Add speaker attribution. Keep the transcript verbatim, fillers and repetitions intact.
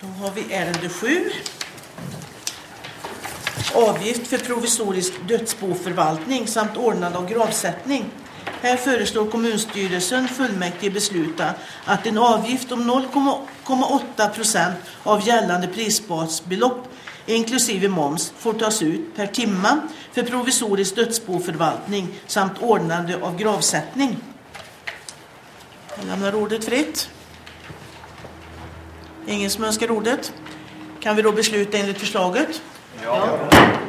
Speaker 1: Då har vi ärende sju. Avgift för provisorisk dödsboförvaltning samt ordnad av gravsättning. Här föreslår kommunstyrelsen fullmäktige besluta att en avgift om noll komma åtta procent av gällande prisbasbelopp inklusive moms får tas ut per timme för provisorisk dödsboförvaltning samt ordnande av gravsättning. Jag lämnar ordet fritt. Ingen som önskar ordet. Kan vi då besluta enligt förslaget?
Speaker 2: Ja.